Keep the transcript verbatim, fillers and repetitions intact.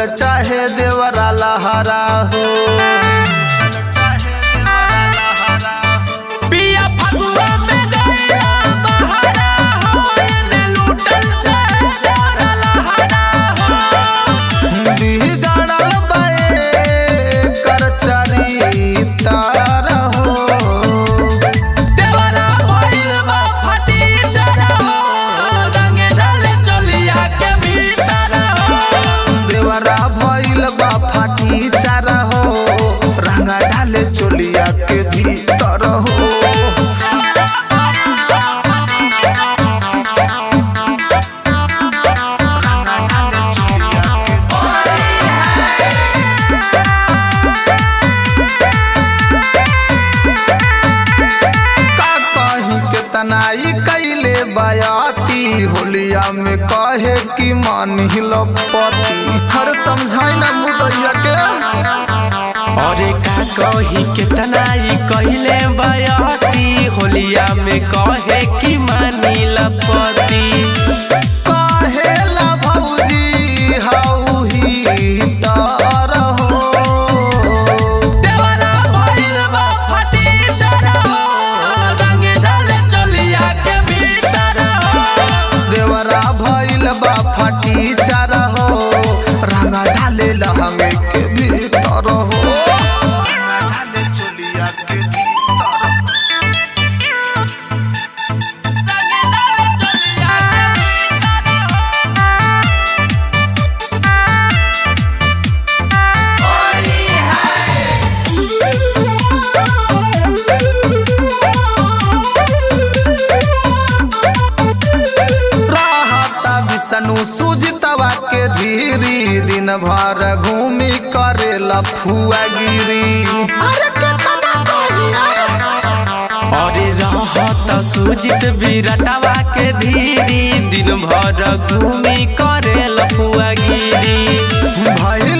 चाहे देवरा लहरा हो। पिया फगुआ में गइला बहरा हो, एने लूटल चाहे देवरा लहरा हो। बिगड़ल बाए कर चरितार हो। देवरा भइल बा फटी जरा हो, रंग डाले चलिया के भीतर हो। देवरा भइल बा फाटी चारा हो, रंगा डाले चोलिया के भीतर हो। तनाई कैले बयाती होलिया में कहे कि मान हिलपति हर समझाई ना मुदैया के। अरे का कही केतनाई कहिले बयाती होलिया में कहे कि मानी लपति। कहेला भौजी हाउ ही डर हो। देवरा भइल बा फटी जरा हो, रंग डाले चलिया के भीतर हो। देवरा भइल बा फाटी चारा हो, रंगा डाले लहंगे के भीतर हो। रंगा डाले चोलिया के भीतर हो। सनु सुजतवा के धीरी दिन भर घूमी करेला फुआगिरी। अरे रहत सुजित विरटवा के धीरी दिन भर घूमी करे लफुआगिरी। भइल